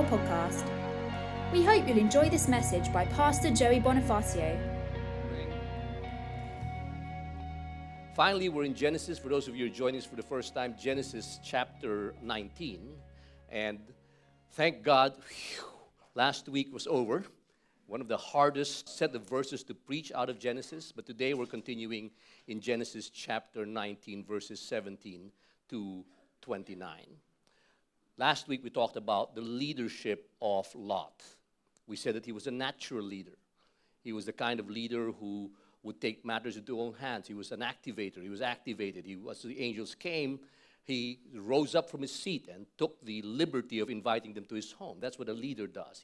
podcast. We hope you'll enjoy this message by Pastor Joey Bonifacio. Finally, we're in Genesis. For those of you who are joining us for the first time, Genesis chapter 19. And thank God, last week was over. One of the hardest set of verses to preach out of Genesis. But today we're continuing in Genesis chapter 19, verses 17 to 29. Last week we talked about the leadership of Lot. We said that he was a natural leader. He was the kind of leader who would take matters into his own hands. He was an activator. He was activated. As the angels came, he rose up from his seat and took the liberty of inviting them to his home. That's what a leader does.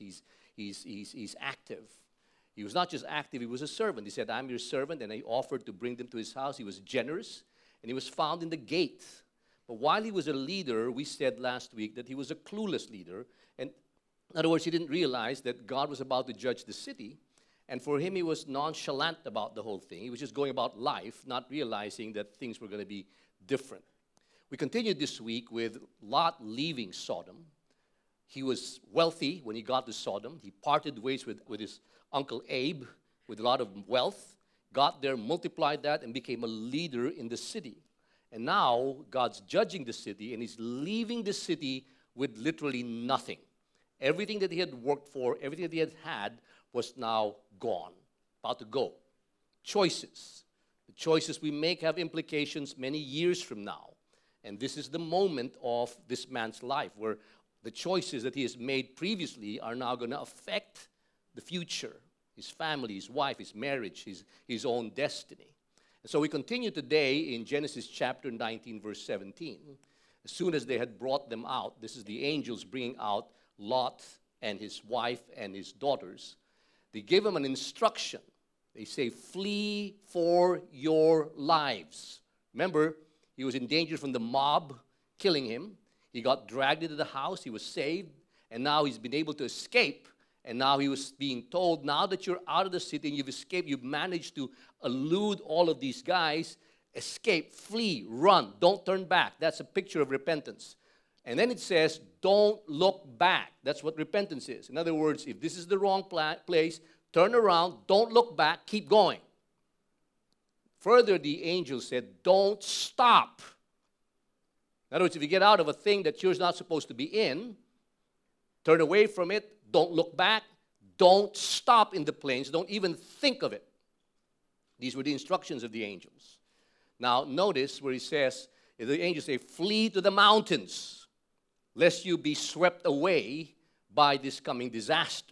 He's active. He was not just active, he was a servant. He said, I'm your servant, and he offered to bring them to his house. He was generous, and he was found in the gate. But while he was a leader, we said last week that he was a clueless leader. And in other words, he didn't realize that God was about to judge the city. And for him, he was nonchalant about the whole thing. He was just going about life, not realizing that things were going to be different. We continued this week with Lot leaving Sodom. He was wealthy when he got to Sodom. He parted ways with his uncle Abe with a lot of wealth, got there, multiplied that, and became a leader in the city. And now God's judging the city, and he's leaving the city with literally nothing. Everything that he had worked for, everything that he had was now gone, about to go. Choices. The choices we make have implications many years from now. And this is the moment of this man's life where the choices that he has made previously are now going to affect the future, his family, his wife, his marriage, his own destiny. And so we continue today in Genesis chapter 19, verse 17. As soon as they had brought them out, this is the angels bringing out Lot and his wife and his daughters. They give him an instruction. They say, flee for your lives. Remember, he was in danger from the mob killing him. He got dragged into the house. He was saved. And now he's been able to escape. And now he was being told, now that you're out of the city and you've escaped, you've managed to elude all of these guys, escape, flee, run, don't turn back. That's a picture of repentance. And then it says, don't look back. That's what repentance is. In other words, if this is the wrong place, turn around, don't look back, keep going. Further, the angel said, don't stop. In other words, if you get out of a thing that you're not supposed to be in, turn away from it, don't look back, don't stop in the plains, don't even think of it. These were the instructions of the angels. Now, notice where he says, the angels say, flee to the mountains, lest you be swept away by this coming disaster.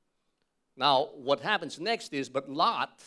Now, what happens next is, but Lot,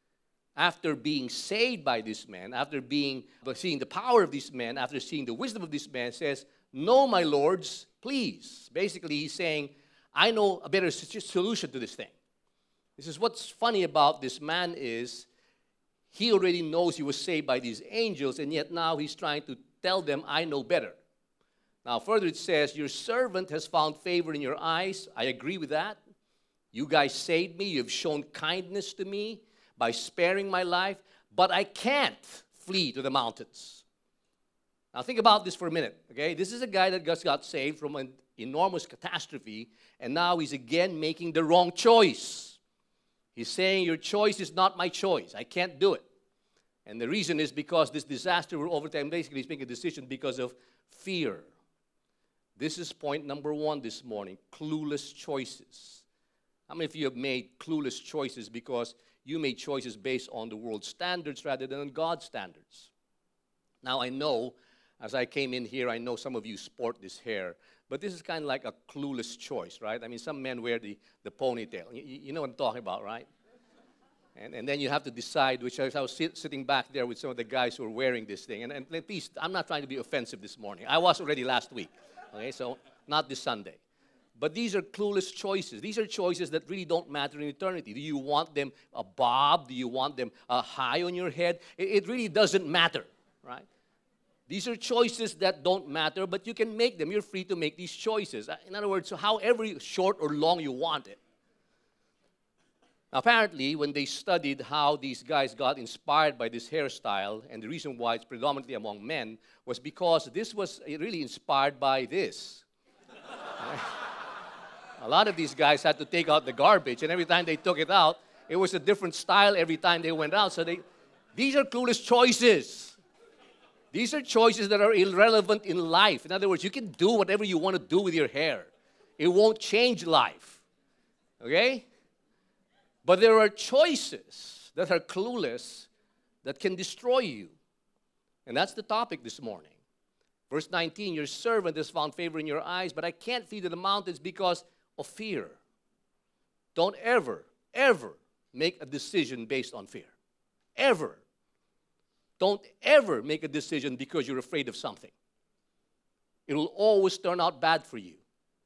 after being saved by this man, after seeing the power of this man, after seeing the wisdom of this man, says, no, my lords, please. Basically, he's saying, I know a better solution to this thing. This is what's funny about this man is he already knows he was saved by these angels, and yet now he's trying to tell them, I know better. Now, further it says, your servant has found favor in your eyes. I agree with that. You guys saved me. You've shown kindness to me by sparing my life, but I can't flee to the mountains. Now, think about this for a minute, okay? This is a guy that just got saved from an enormous catastrophe, and now he's again making the wrong choice. He's saying, your choice is not my choice. I can't do it. And the reason is because this disaster will overtime. Basically, he's making a decision because of fear. This is point number one this morning, clueless choices. How many of you have made clueless choices because you made choices based on the world's standards rather than on God's standards? Now, I know, as I came in here, I know some of you sport this hair. But this is kind of like a clueless choice, right? I mean, some men wear the ponytail. You know what I'm talking about, right? And then you have to decide which. I was sitting back there with some of the guys who are wearing this thing. And please, I'm not trying to be offensive this morning. I was already last week, okay? So not this Sunday. But these are clueless choices. These are choices that really don't matter in eternity. Do you want them a bob? Do you want them high on your head? It really doesn't matter, right? These are choices that don't matter, but you can make them. You're free to make these choices. In other words, however short or long you want it. Now, apparently, when they studied how these guys got inspired by this hairstyle, and the reason why it's predominantly among men, was because this was really inspired by this. A lot of these guys had to take out the garbage, and every time they took it out, it was a different style every time they went out. So these are clueless choices. These are choices that are irrelevant in life. In other words, you can do whatever you want to do with your hair. It won't change life. Okay? But there are choices that are clueless that can destroy you. And that's the topic this morning. Verse 19, your servant has found favor in your eyes, but I can't flee to the mountains because of fear. Don't ever make a decision based on fear. Ever. Don't ever make a decision because you're afraid of something. It will always turn out bad for you.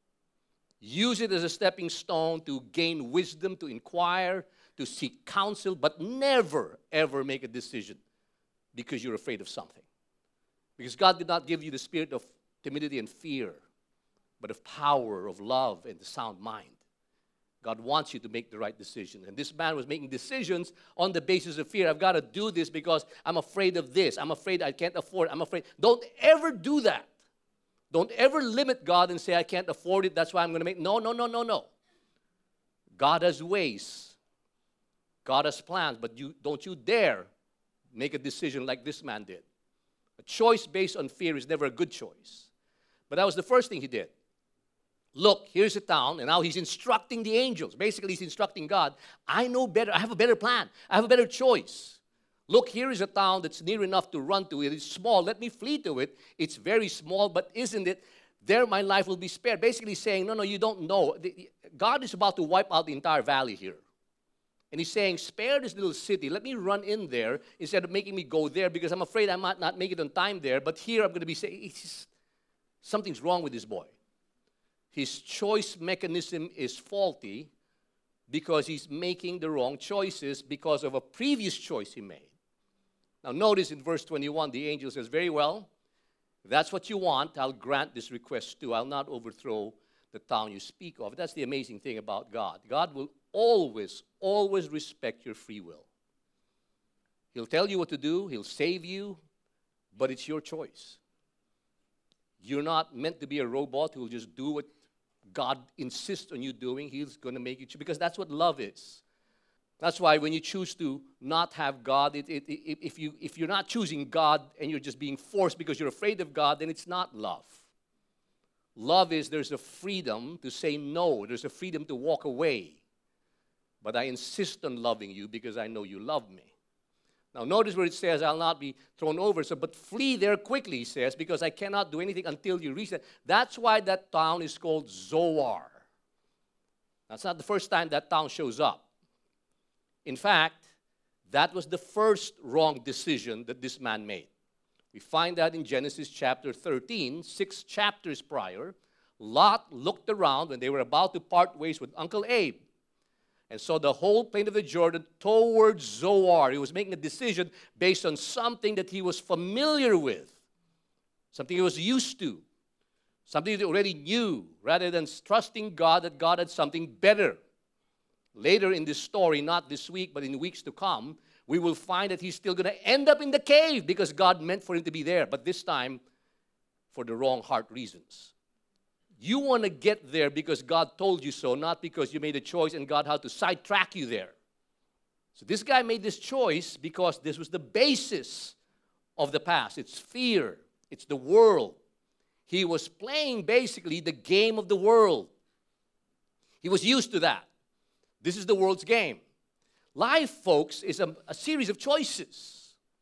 Use it as a stepping stone to gain wisdom, to inquire, to seek counsel, but never, ever make a decision because you're afraid of something. Because God did not give you the spirit of timidity and fear, but of power, of love, and a sound mind. God wants you to make the right decision. And this man was making decisions on the basis of fear. I've got to do this because I'm afraid of this. I'm afraid I can't afford it. I'm afraid. Don't ever do that. Don't ever limit God and say, I can't afford it, that's why I'm going to make. No. God has ways. God has plans, but don't you dare make a decision like this man did. A choice based on fear is never a good choice. But that was the first thing he did. Look, here's a town, and now he's instructing the angels. Basically, he's instructing God. I know better. I have a better plan. I have a better choice. Look, here is a town that's near enough to run to. It is small. Let me flee to it. It's very small, but isn't it? There my life will be spared. Basically saying, no, you don't know. God is about to wipe out the entire valley here. And he's saying, spare this little city. Let me run in there instead of making me go there because I'm afraid I might not make it on time there. But here I'm going to be saying, something's wrong with this boy. His choice mechanism is faulty because he's making the wrong choices because of a previous choice he made. Now notice in verse 21, the angel says, very well, if that's what you want, I'll grant this request too. I'll not overthrow the town you speak of. That's the amazing thing about God. God will always respect your free will. He'll tell you what to do. He'll save you, but it's your choice. You're not meant to be a robot who will just do what God insists on you doing. He's going to make you choose, because that's what love is. That's why when you choose to not have God, if you're not choosing God and you're just being forced because you're afraid of God, then it's not love. Love is there's a freedom to say no. There's a freedom to walk away. But I insist on loving you because I know you love me. Now notice where it says, I'll not be thrown over. So, but flee there quickly, he says, because I cannot do anything until you reach that. That's why that town is called Zoar. That's not the first time that town shows up. In fact, that was the first wrong decision that this man made. We find that in Genesis chapter 13, 6 chapters prior. Lot looked around when they were about to part ways with Uncle Abe and saw the whole plain of the Jordan towards Zoar. He was making a decision based on something that he was familiar with, something he was used to, something that he already knew, rather than trusting God that God had something better. Later in this story, not this week, but in weeks to come, we will find that he's still going to end up in the cave because God meant for him to be there, but this time for the wrong heart reasons. You want to get there because God told you so, not because you made a choice and God had to sidetrack you there. So this guy made this choice because this was the basis of the past. It's fear. It's the world. He was playing basically the game of the world. He was used to that. This is the world's game. Life, folks, is a series of choices.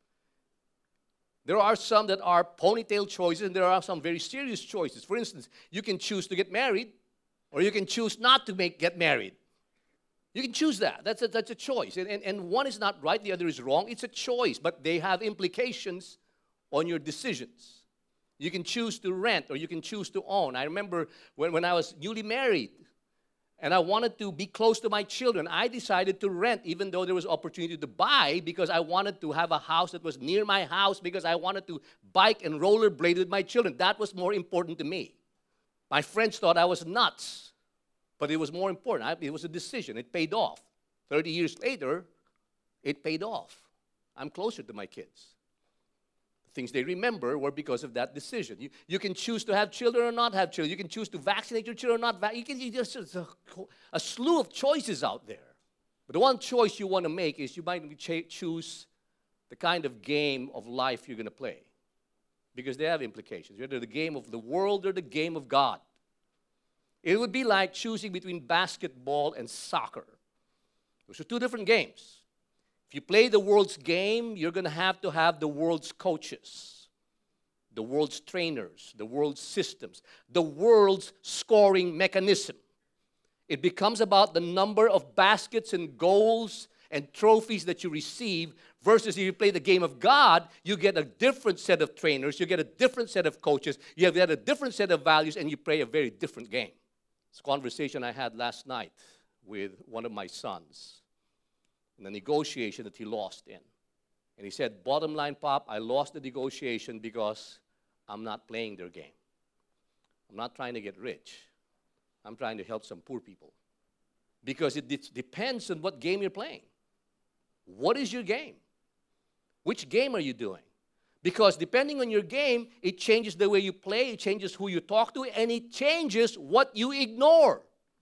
There are some that are ponytail choices, and there are some very serious choices. For instance, you can choose to get married, or you can choose not to get married. You can choose that. That's a choice. And one is not right, the other is wrong. It's a choice, but they have implications on your decisions. You can choose to rent, or you can choose to own. I remember when I was newly married, and I wanted to be close to my children, I decided to rent, even though there was opportunity to buy, because I wanted to have a house that was near my house, because I wanted to bike and rollerblade with my children. That was more important to me. My friends thought I was nuts, but it was more important. It was a decision. It paid off. 30 years later, it paid off. I'm closer to my kids. things they remember were because of that decision. You can choose to have children or not have children. You can choose to vaccinate your children or not. There's a slew of choices out there. But the one choice you want to make is you might choose the kind of game of life you're going to play. Because they have implications. Whether the game of the world or the game of God. It would be like choosing between basketball and soccer. Those are two different games. If you play the world's game, you're going to have the world's coaches, the world's trainers, the world's systems, the world's scoring mechanism. It becomes about the number of baskets and goals and trophies that you receive versus if you play the game of God, you get a different set of trainers, you get a different set of coaches, you get a different set of values, and you play a very different game. It's a conversation I had last night with one of my sons in a negotiation that he lost in. And he said, bottom line, Pop, I lost the negotiation because I'm not playing their game. I'm not trying to get rich. I'm trying to help some poor people. Because it depends on what game you're playing. What is your game? Which game are you doing? Because depending on your game, it changes the way you play, it changes who you talk to, and it changes what you ignore.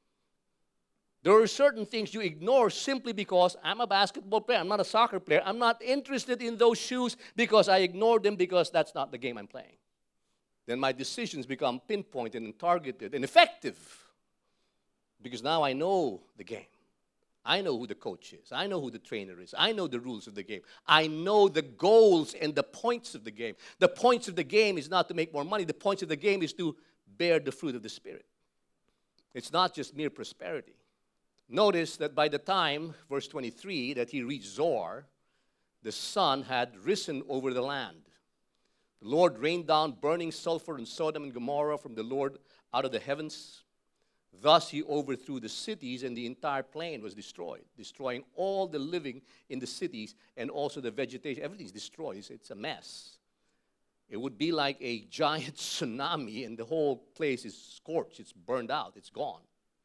There are certain things you ignore simply because I'm a basketball player, I'm not a soccer player. I'm not interested in those shoes because I ignore them because that's not the game I'm playing. Then my decisions become pinpointed and targeted and effective because now I know the game. I know who the coach is. I know who the trainer is. I know the rules of the game. I know the goals and the points of the game. The points of the game is not to make more money. The points of the game is to bear the fruit of the Spirit. It's not just mere prosperity. Notice that by the time, verse 23, that he reached Zoar, the sun had risen over the land. The Lord rained down burning sulfur on Sodom and Gomorrah from the Lord out of the heavens. Thus he overthrew the cities, and the entire plain was destroyed, destroying all the living in the cities and also the vegetation. Everything's destroyed. It's a mess. It would be like a giant tsunami, and the whole place is scorched. It's burned out. It's gone.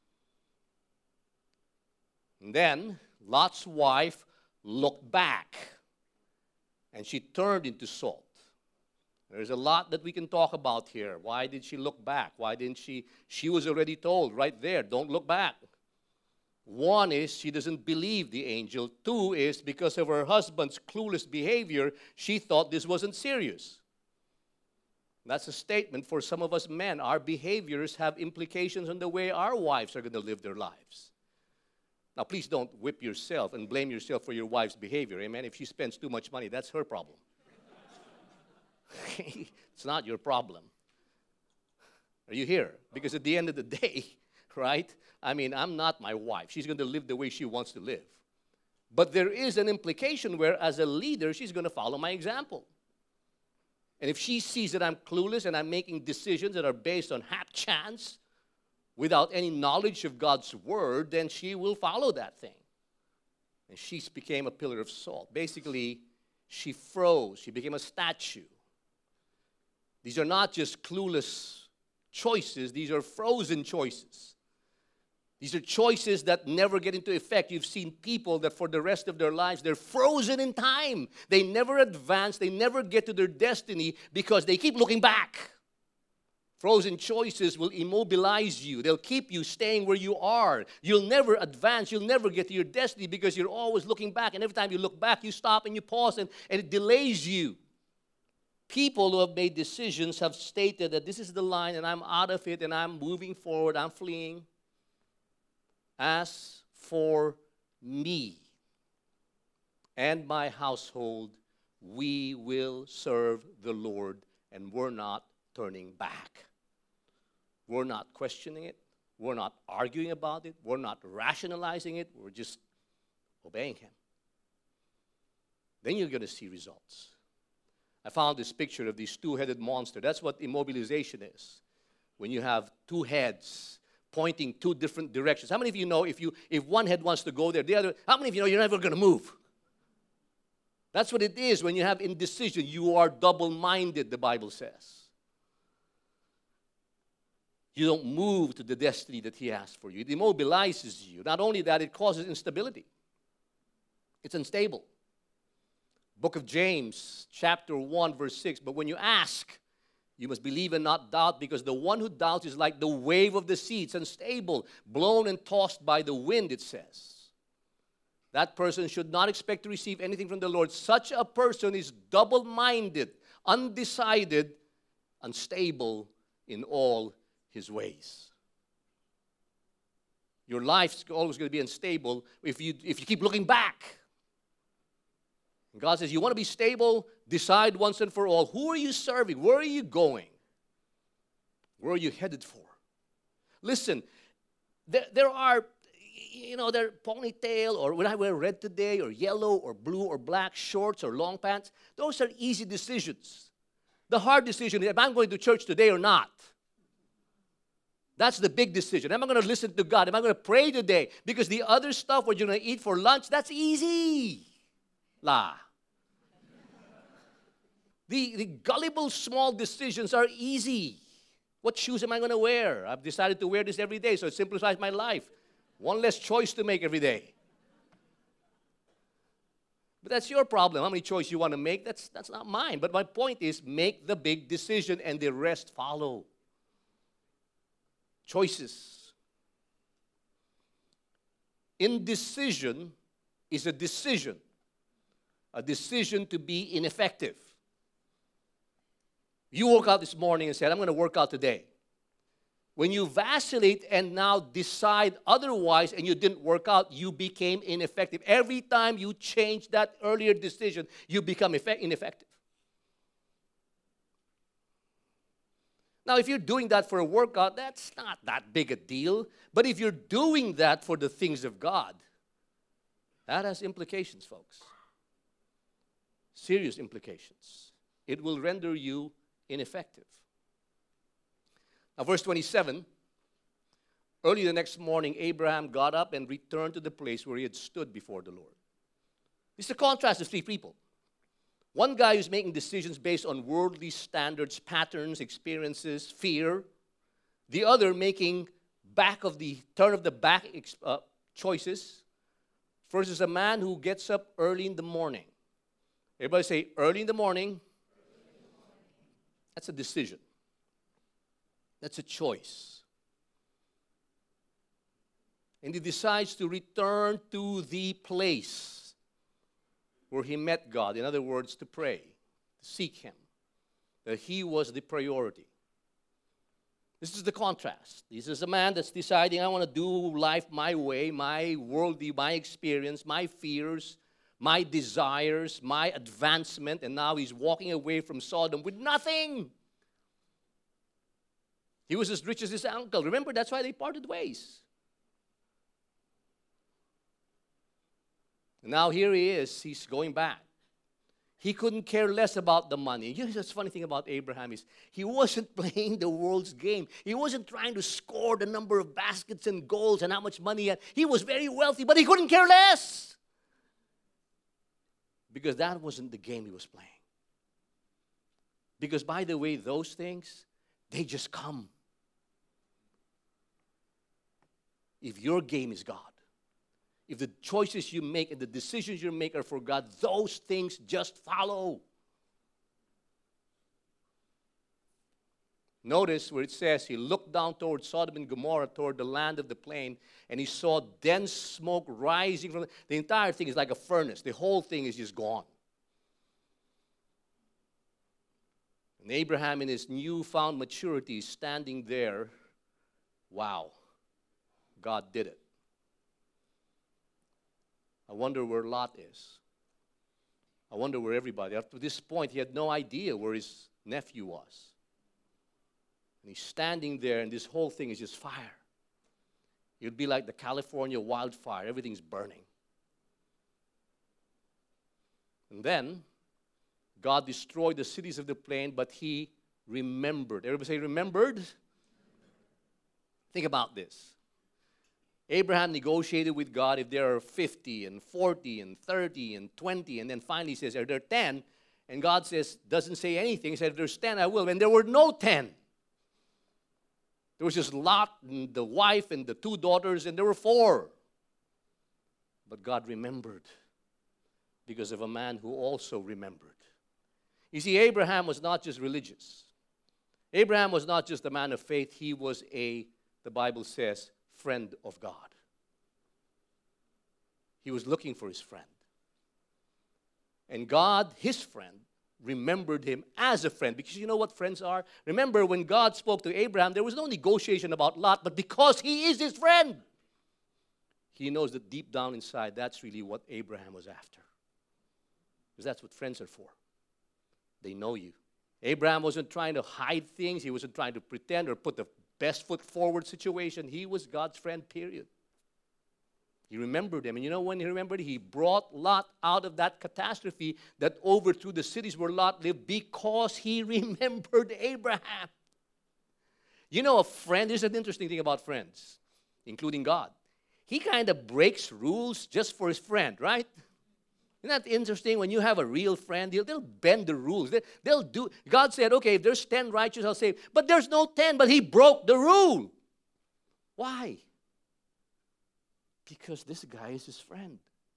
And then Lot's wife looked back, and she turned into salt. There's a lot that we can talk about here. Why did she look back? Why didn't she? She was already told right there, don't look back. One is she doesn't believe the angel. Two is because of her husband's clueless behavior, she thought this wasn't serious. That's a statement for some of us men. Our behaviors have implications on the way our wives are going to live their lives. Now, please don't whip yourself and blame yourself for your wife's behavior. Amen? If she spends too much money, that's her problem. It's not your problem. Are you here? Because at the end of the day, right? I mean, I'm not my wife. She's going to live the way she wants to live. But there is an implication where, as a leader, she's going to follow my example. And if she sees that I'm clueless and I'm making decisions that are based on half chance, without any knowledge of God's word, then she will follow that thing. And she became a pillar of salt. Basically, she froze. She became a statue. These are not just clueless choices. These are frozen choices. These are choices that never get into effect. You've seen people that for the rest of their lives, they're frozen in time. They never advance. They never get to their destiny because they keep looking back. Frozen choices will immobilize you. They'll keep you staying where you are. You'll never advance. You'll never get to your destiny because you're always looking back. And every time you look back, you stop and you pause, and it delays you. People who have made decisions have stated that this is the line and I'm out of it and I'm moving forward, I'm fleeing. As for me and my household, we will serve the Lord, and we're not turning back. We're not questioning it. We're not arguing about it. We're not rationalizing it. We're just obeying Him. Then you're going to see results. I found this picture of this two-headed monster. That's what immobilization is. When you have two heads pointing two different directions. How many of you know if one head wants to go there, the other, how many of you know you're never going to move? That's what it is when you have indecision. You are double-minded, the Bible says. You don't move to the destiny that He has for you. It immobilizes you. Not only that, it causes instability. It's unstable. Book of James, chapter 1, verse 6. But when you ask, you must believe and not doubt, because the one who doubts is like the wave of the sea. It's unstable, blown and tossed by the wind, it says. That person should not expect to receive anything from the Lord. Such a person is double-minded, undecided, unstable in all his ways. Your life's always going to be unstable if you keep looking back. And God says, you want to be stable? Decide once and for all. Who are you serving? Where are you going? Where are you headed for? Listen, there are ponytail, or when I wear red today, or yellow, or blue, or black, shorts, or long pants. Those are easy decisions. The hard decision is, am I going to church today or not? That's the big decision. Am I going to listen to God? Am I going to pray today? Because the other stuff, what you're going to eat for lunch, that's easy. The gullible small decisions are easy. What shoes am I going to wear? I've decided to wear this every day, so it simplifies my life. One less choice to make every day. But that's your problem. How many choices you want to make? That's not mine. But my point is, make the big decision and the rest follow. Choices. Indecision is a decision to be ineffective. You woke up this morning and said, I'm going to work out today. When you vacillate and now decide otherwise and you didn't work out, you became ineffective. Every time you change that earlier decision, you become ineffective. Now, if you're doing that for a workout, that's not that big a deal. But if you're doing that for the things of God, that has implications, folks. Serious implications. It will render you ineffective. Now, verse 27, early the next morning, Abraham got up and returned to the place where he had stood before the Lord. This is a contrast of three people. One guy who's making decisions based on worldly standards, patterns, experiences, fear. The other making turn of the back choices. First is a man who gets up early in the morning. Everybody say, early in the morning. That's a decision. That's a choice. And he decides to return to the place where he met God. In other words, to pray, to seek Him. That He was the priority. This is the contrast. This is a man that's deciding, I want to do life my way, my worldly, my experience, my fears, my desires, my advancement, and now he's walking away from Sodom with nothing. He was as rich as his uncle. Remember, that's why they parted ways. And now here he is, he's going back. He couldn't care less about the money. You know, the funny thing about Abraham is he wasn't playing the world's game. He wasn't trying to score the number of baskets and goals and how much money he had. He was very wealthy, but he couldn't care less. Because that wasn't the game he was playing. Because, by the way, those things, they just come. If your game is God, if the choices you make and the decisions you make are for God, those things just follow. Notice where it says he looked down toward Sodom and Gomorrah, toward the land of the plain, and he saw dense smoke rising from the entire thing is like a furnace. The whole thing is just gone. And Abraham in his newfound maturity is standing there. Wow, God did it. I wonder where Lot is. I wonder where everybody. Up to this point, he had no idea where his nephew was. And he's standing there, and this whole thing is just fire. It would be like the California wildfire. Everything's burning. And then, God destroyed the cities of the plain, but he remembered. Everybody say, remembered? Think about this. Abraham negotiated with God if there are 50 and 40 and 30 and 20, and then finally he says, are there 10? And God doesn't say anything. He said, if there's 10, I will. And there were no 10. There was just Lot and the wife and the 2 daughters, and there were 4. But God remembered because of a man who also remembered. You see, Abraham was not just religious. Abraham was not just a man of faith. He was the Bible says, friend of God. He was looking for his friend. And God, his friend, remembered him as a friend. Because you know what friends are? Remember, when God spoke to Abraham, there was no negotiation about Lot, but because he is his friend, he knows that deep down inside, that's really what Abraham was after. Because that's what friends are for. They know you. Abraham wasn't trying to hide things. He wasn't trying to pretend or put the best foot forward situation. He was God's friend, period. He remembered him. And you know when he remembered? He brought Lot out of that catastrophe that overthrew the cities where Lot lived because he remembered Abraham. You know, a friend, there's an interesting thing about friends, including God. He kind of breaks rules just for his friend, right? Isn't that interesting? When you have a real friend, they'll bend the rules. They'll do. God said, okay, if there's 10 righteous, I'll save. But there's no 10, but he broke the rule. Why? Because this guy is his friend.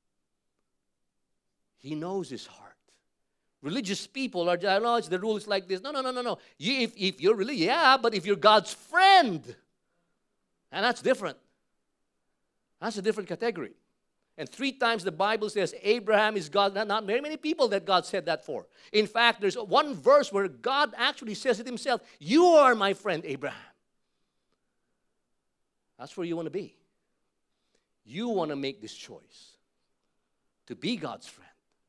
He knows his heart. Religious people are, no, the rule is like this. No. If you're really, yeah, but if you're God's friend, and that's different. That's a different category. And 3 times the Bible says Abraham is God. Not very many people that God said that for. In fact, there's one verse where God actually says it himself. You are my friend, Abraham. That's where you want to be. You want to make this choice to be God's friend.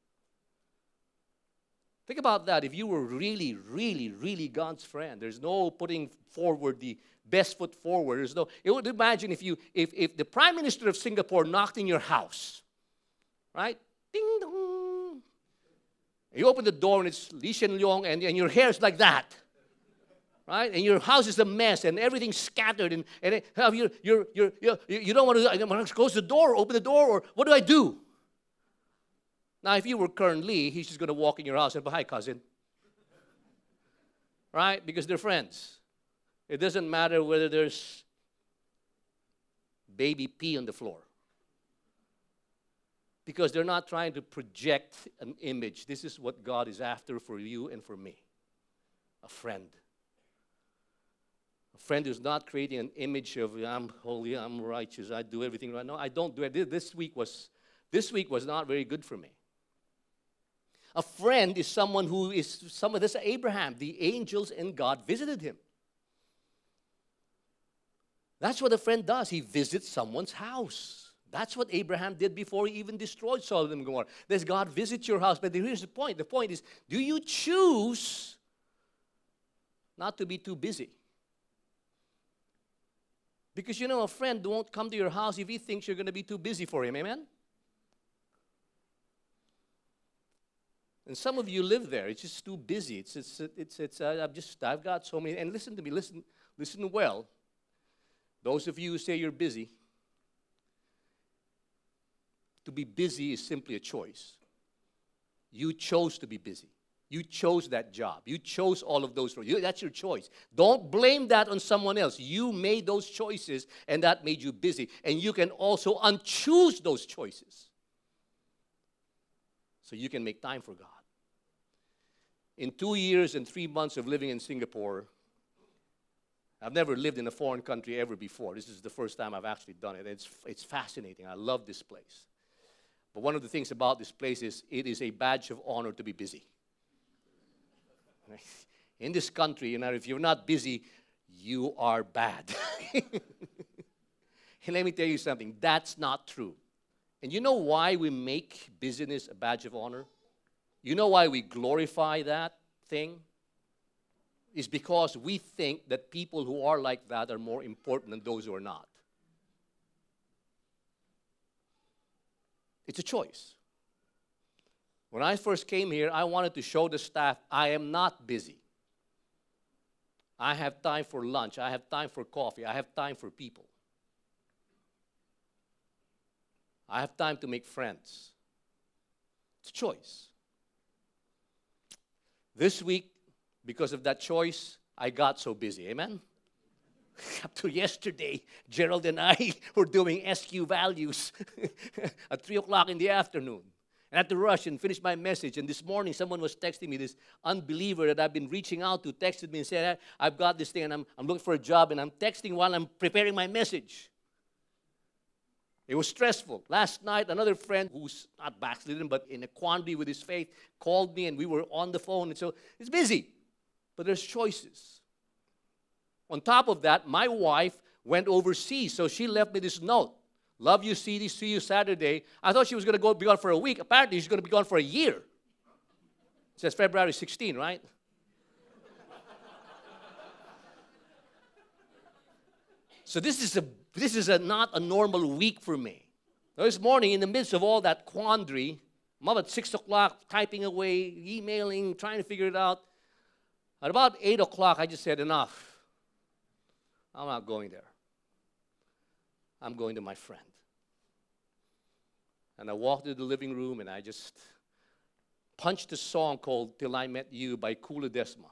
Think about that. If you were really, really, really God's friend, there's no putting forward the best foot forward. There's no. You would imagine if the Prime Minister of Singapore knocked in your house, right? Ding dong. You open the door and it's Lee Hsien Loong and your hair is like that. Right? And your house is a mess and everything's scattered and you don't want to close the door, open the door, or what do I do? Now, if you were Kern Lee, he's just going to walk in your house and say, hi, cousin. Right? Because they're friends. It doesn't matter whether there's baby pee on the floor. Because they're not trying to project an image. This is what God is after for you and for me. A friend. A friend who's not creating an image of, I'm holy, I'm righteous, I do everything right. No, I don't do it. This week was not very good for me. A friend is someone who is, this Abraham, the angels and God visited him. That's what a friend does. He visits someone's house. That's what Abraham did before he even destroyed Sodom and Gomorrah. Does God visit your house? But here's the point. The point is, do you choose not to be too busy? Because you know a friend won't come to your house if he thinks you're going to be too busy for him. Amen? And some of you live there. It's just too busy. I've got so many. And listen to me. Listen well. Those of you who say you're busy, to be busy is simply a choice. You chose to be busy. You chose that job. You chose all of those roles. That's your choice. Don't blame that on someone else. You made those choices, and that made you busy. And you can also unchoose those choices so you can make time for God. In 2 years and 3 months of living in Singapore, I've never lived in a foreign country ever before. This is the first time I've actually done it. It's fascinating. I love this place. But one of the things about this place is it is a badge of honor to be busy. In this country, if you're not busy, you are bad. And let me tell you something, that's not true. And you know why we make busyness a badge of honor? You know why we glorify that thing? It's because we think that people who are like that are more important than those who are not. It's a choice. When I first came here, I wanted to show the staff I am not busy. I have time for lunch. I have time for coffee. I have time for people. I have time to make friends. It's a choice. This week, because of that choice, I got so busy. Amen? Up to yesterday, Gerald and I were doing SQ values at 3 o'clock in the afternoon. I had to rush and finish my message. And this morning, someone was texting me, this unbeliever that I've been reaching out to, texted me and said, I've got this thing, and I'm looking for a job, and I'm texting while I'm preparing my message. It was stressful. Last night, another friend who's not backslidden, but in a quandary with his faith, called me, and we were on the phone. And so it's busy, but there's choices. On top of that, my wife went overseas, so she left me this note. Love you, CD, see you Saturday. I thought she was going to be gone for a week. Apparently, she's going to be gone for a year. It says February 16, right? So this is not a normal week for me. This morning, in the midst of all that quandary, I'm up at 6 o'clock, typing away, emailing, trying to figure it out. At about 8 o'clock, I just said, enough. I'm not going there. I'm going to my friend. And I walked into the living room, and I just punched a song called Till I Met You by Kula Desma.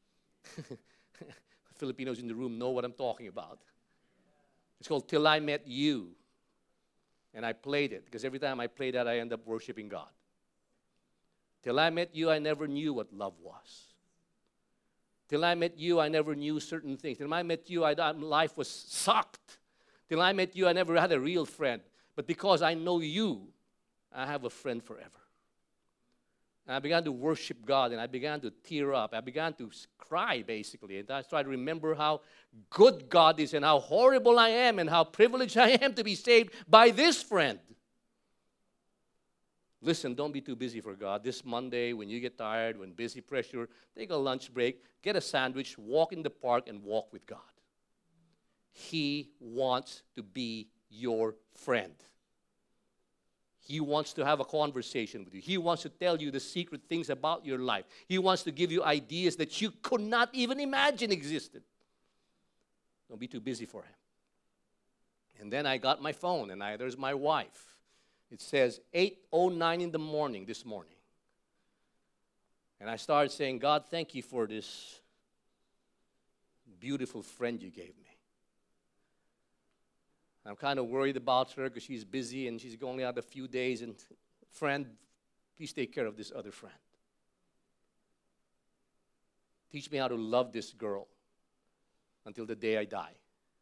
Filipinos in the room know what I'm talking about. It's called Till I Met You. And I played it, because every time I play that, I end up worshiping God. Till I met you, I never knew what love was. Till I met you, I never knew certain things. Till I met you, life was sucked. Till I met you, I never had a real friend. But because I know you, I have a friend forever. And I began to worship God, and I began to tear up. I began to cry, basically. And I started to remember how good God is and how horrible I am and how privileged I am to be saved by this friend. Listen, don't be too busy for God. This Monday, when you get tired, when busy pressure, take a lunch break, get a sandwich, walk in the park, and walk with God. He wants to be your friend. He wants to have a conversation with you. He wants to tell you the secret things about your life. He wants to give you ideas that you could not even imagine existed. Don't be too busy for him. And then I got my phone, and there's my wife. It says 8:09 in the morning this morning. And I started saying, God, thank you for this beautiful friend you gave me. I'm kind of worried about her because she's busy and she's only out a few days. And friend, please take care of this other friend. Teach me how to love this girl until the day I die.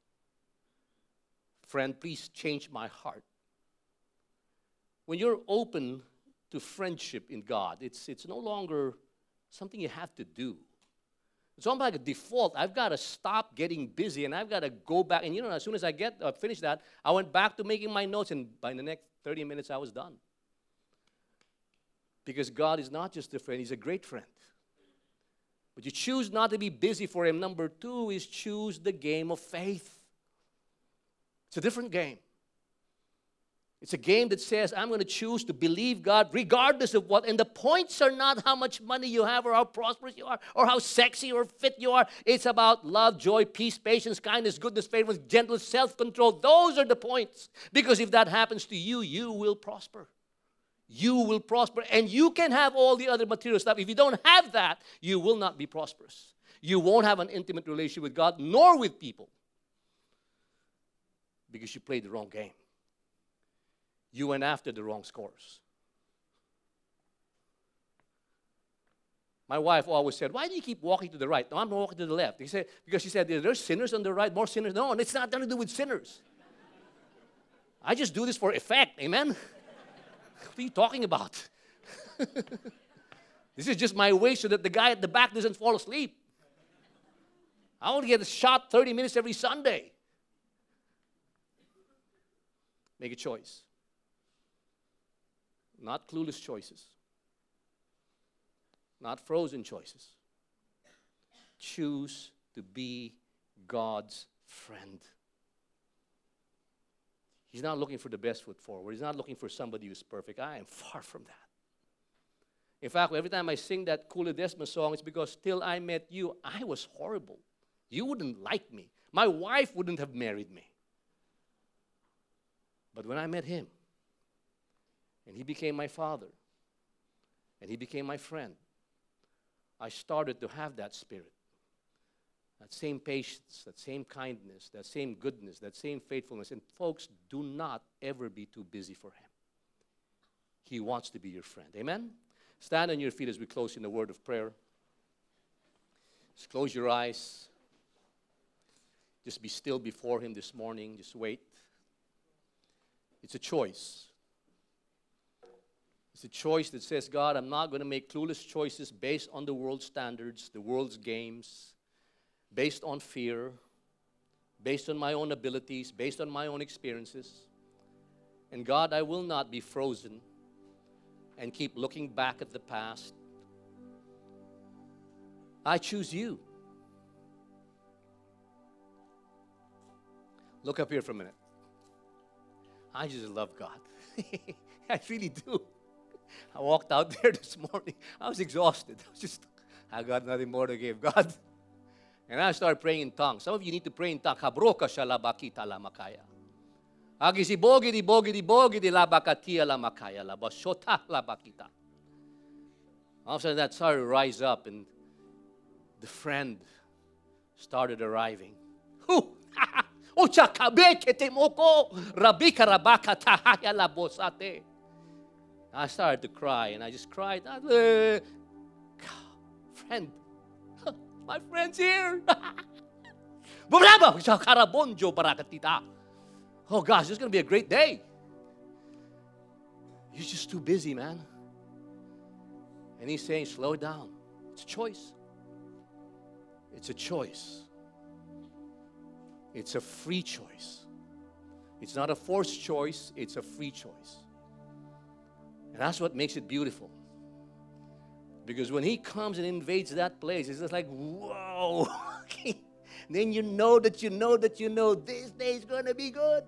Friend, please change my heart. When you're open to friendship in God, it's no longer something you have to do. It's almost like a default. I've got to stop getting busy, and I've got to go back. And as soon as I finished that, I went back to making my notes, and by the next 30 minutes, I was done. Because God is not just a friend, He's a great friend. But you choose not to be busy for Him. Number 2 is choose the game of faith. It's a different game. It's a game that says, I'm going to choose to believe God regardless of what. And the points are not how much money you have or how prosperous you are or how sexy or fit you are. It's about love, joy, peace, patience, kindness, goodness, faithfulness, gentleness, self-control. Those are the points. Because if that happens to you, you will prosper. You will prosper. And you can have all the other material stuff. If you don't have that, you will not be prosperous. You won't have an intimate relationship with God nor with people. Because you played the wrong game. You went after the wrong scores. My wife always said, why do you keep walking to the right? No, I'm walking to the left. Because she said, there's sinners on the right, more sinners. No, and it's not nothing to do with sinners. I just do this for effect, amen? What are you talking about? This is just my way so that the guy at the back doesn't fall asleep. I only get a shot 30 minutes every Sunday. Make a choice. Not clueless choices. Not frozen choices. Choose to be God's friend. He's not looking for the best foot forward. He's not looking for somebody who's perfect. I am far from that. In fact, every time I sing that Kula Desma song, it's because till I met you, I was horrible. You wouldn't like me. My wife wouldn't have married me. But when I met him, and he became my father, and he became my friend, I started to have that spirit, that same patience, that same kindness, that same goodness, that same faithfulness. And folks, do not ever be too busy for him. He wants to be your friend. Amen? Stand on your feet as we close in a word of prayer. Just close your eyes. Just be still before Him this morning. Just wait. It's a choice. It's a choice that says, God, I'm not going to make clueless choices based on the world's standards, the world's games, based on fear, based on my own abilities, based on my own experiences. And God, I will not be frozen and keep looking back at the past. I choose you. Look up here for a minute. I just love God. I really do. I walked out there this morning. I was exhausted. I got nothing more to give God. And I started praying in tongues. Some of you need to pray in tongues. Habroka shalabakita lamakaya. Agisi bogi di labakatia lamakaya labashota labakita. All of a sudden that started to rise up and the friend started arriving. Who? I started to cry, and I just cried. Friend, my friend's here. Oh gosh, this is going to be a great day. You're just too busy, man. And he's saying, slow down. It's a choice. It's a choice. It's a free choice. It's not a forced choice. It's a free choice. And that's what makes it beautiful. Because when He comes and invades that place, it's just like, whoa. Then you know this day is going to be good.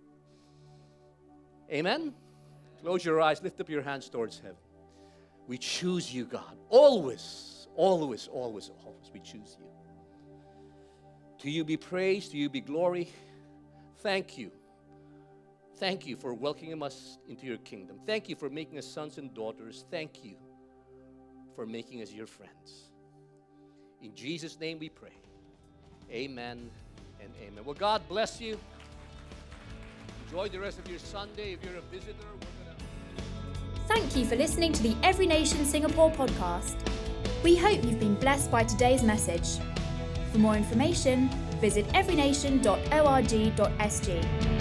Amen? Close your eyes. Lift up your hands towards heaven. We choose you, God. Always, always, always, always we choose you. To you be praise, to you be glory. Thank you. Thank you for welcoming us into your kingdom. Thank you for making us sons and daughters. Thank you for making us your friends. In Jesus' name we pray. Amen and amen. Well, God bless you. Enjoy the rest of your Sunday. If you're a visitor, Thank you for listening to the Every Nation Singapore podcast. We hope you've been blessed by today's message. For more information, visit everynation.org.sg.